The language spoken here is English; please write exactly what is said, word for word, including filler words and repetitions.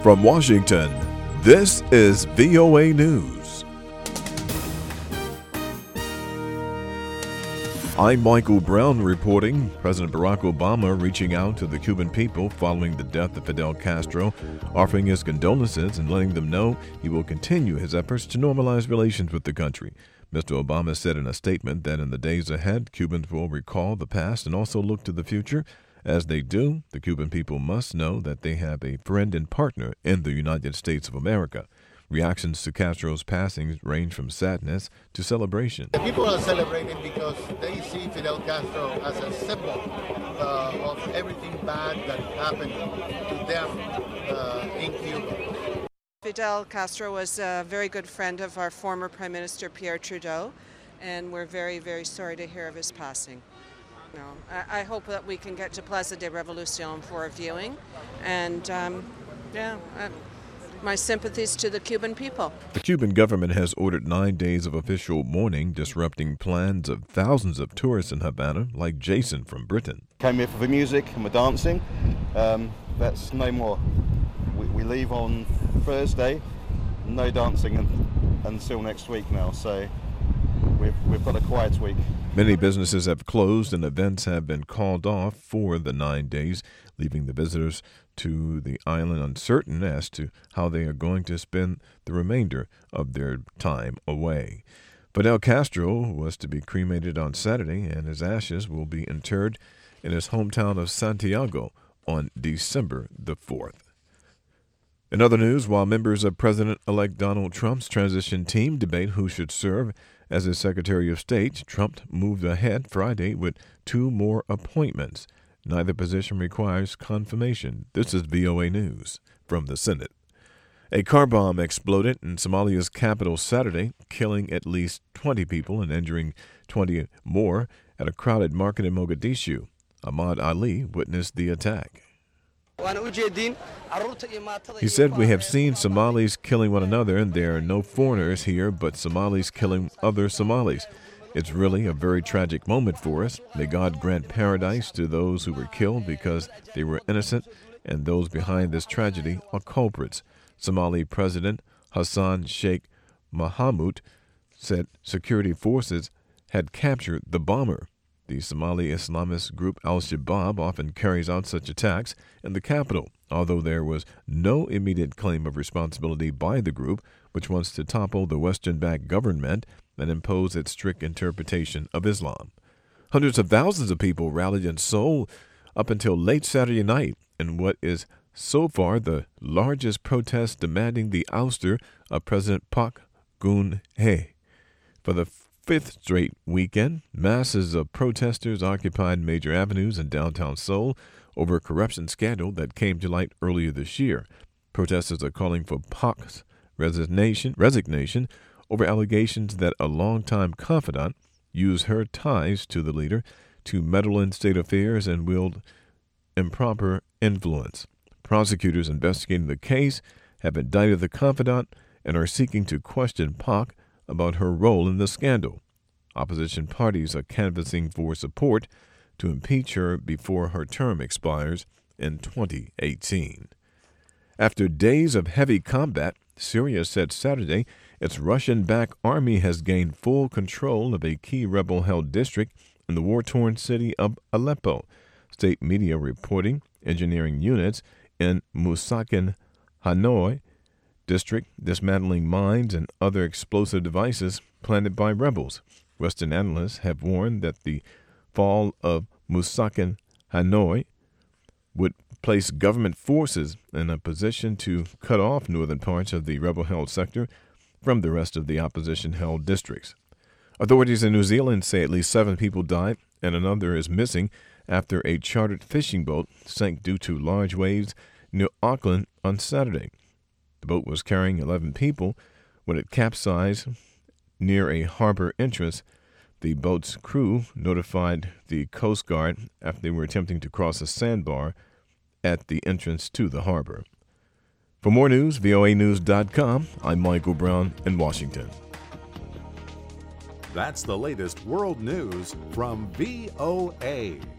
From Washington, this is V O A News. I'm Michael Brown reporting. President Barack Obama reaching out to the Cuban people following the death of Fidel Castro, offering his condolences and letting them know he will continue his efforts to normalize relations with the country. Mister Obama said in a statement that in the days ahead, Cubans will recall the past and also look to the future. As they do, the Cuban people must know that they have a friend and partner in the United States of America. Reactions to Castro's passing range from sadness to celebration. The people are celebrating because they see Fidel Castro as a symbol uh, of everything bad that happened to them uh, in Cuba. Fidel Castro was a very good friend of our former Prime Minister Pierre Trudeau, and we're very, very sorry to hear of his passing. No, I, I hope that we can get to Plaza de Revolucion for a viewing, and um, yeah, uh, my sympathies to the Cuban people. The Cuban government has ordered nine days of official mourning, disrupting plans of thousands of tourists in Havana, like Jason from Britain. Came here for the music and the dancing. Um, that's no more. We, we leave on Thursday, no dancing un, until next week now, so we've, we've got a quiet week. Many businesses have closed and events have been called off for the nine days, leaving the visitors to the island uncertain as to how they are going to spend the remainder of their time away. Fidel Castro was to be cremated on Saturday, and his ashes will be interred in his hometown of Santiago on December the fourth. In other news, while members of President-elect Donald Trump's transition team debate who should serve as his Secretary of State, Trump moved ahead Friday with two more appointments. Neither position requires confirmation. This is V O A News from the Senate. A car bomb exploded in Somalia's capital Saturday, killing at least twenty people and injuring twenty more at a crowded market in Mogadishu. Ahmad Ali witnessed the attack. He said, "We have seen Somalis killing one another, and there are no foreigners here but Somalis killing other Somalis. It's really a very tragic moment for us. May God grant paradise to those who were killed because they were innocent, and those behind this tragedy are culprits." Somali President Hassan Sheikh Mohamud said security forces had captured the bomber. The Somali Islamist group Al-Shabaab often carries out such attacks in the capital, although there was no immediate claim of responsibility by the group, which wants to topple the Western-backed government and impose its strict interpretation of Islam. Hundreds of thousands of people rallied in Seoul up until late Saturday night in what is so far the largest protest demanding the ouster of President Park Geun-hye. For the fifth straight weekend, masses of protesters occupied major avenues in downtown Seoul over a corruption scandal that came to light earlier this year. Protesters are calling for Park's resignation, resignation over allegations that a longtime confidant used her ties to the leader to meddle in state affairs and wield improper influence. Prosecutors investigating the case have indicted the confidant and are seeking to question Park about her role in the scandal. Opposition parties are canvassing for support to impeach her before her term expires in twenty eighteen. After days of heavy combat, Syria said Saturday its Russian-backed army has gained full control of a key rebel-held district in the war-torn city of Aleppo. State media reporting engineering units in Musakin, Hanoi district dismantling mines and other explosive devices planted by rebels. Western analysts have warned that the fall of Musakin, Hanoi would place government forces in a position to cut off northern parts of the rebel-held sector from the rest of the opposition-held districts. Authorities in New Zealand say at least seven people died and another is missing after a chartered fishing boat sank due to large waves near Auckland on Saturday. The boat was carrying eleven people when it capsized near a harbor entrance. The boat's crew notified the Coast Guard after they were attempting to cross a sandbar at the entrance to the harbor. For more news, V O A news dot com. I'm Michael Brown in Washington. That's the latest world news from V O A.